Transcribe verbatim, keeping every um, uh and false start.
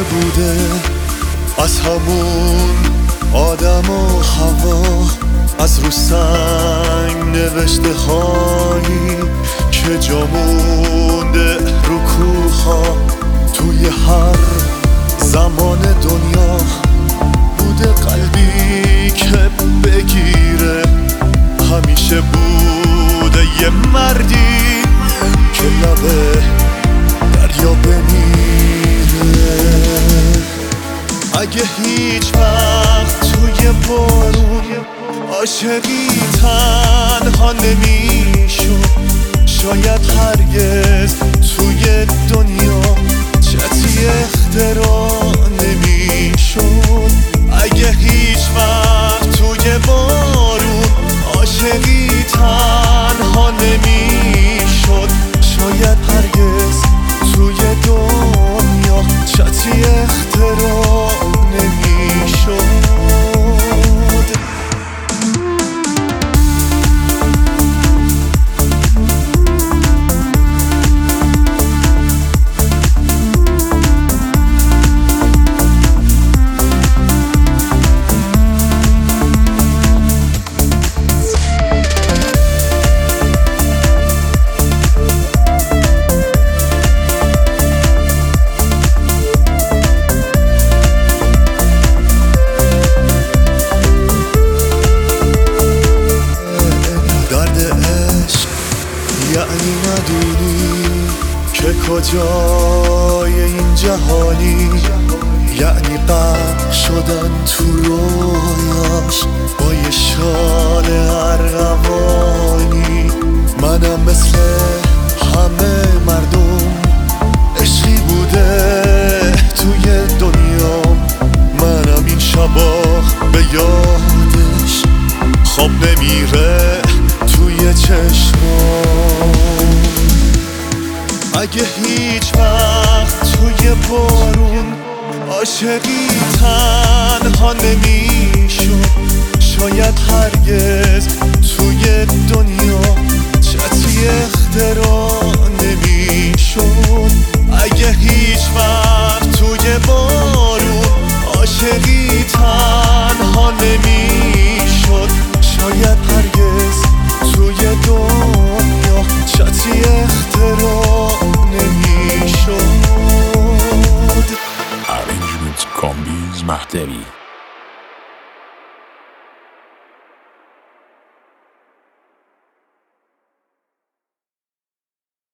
بوده از همون آدم و هوا، از رو سنگ نوشته هایی که جا مونده رو کوها. توی هر زمان دنیا بوده قلبی که بگیره، همیشه بوده یه مردی که لبه دریا بمیره. اگه هیچ وقت توی بارون عاشقی تنها نمیشد، شاید هرگز توی دنیا چتی اختراع نمیشد. اگه هیچ وقت توی بارون عاشقی تنها نمیشد، شاید هرگز توی دنیا چتی اختراع نمیشد. یعنی ندونی که کجای این جهانی، یعنی غرق شدن تو رویاش با یه شال ارغوانی. منم مثل همه مردم عشقی بوده توی دنیا، منم این شبا به یادش خواب نمیره توی چشمام. اگه هیچ وقت توی بارون عاشقی تنها نمیشد، شاید هرگز توی دنیا چتی اختراع نمیشد. اگه هیچ وقت توی بارون عاشقی تنها نمیشد، شاید هرگز توی دنیا چتی اختراع نمیشد. Arrangements Combiz Mahteri.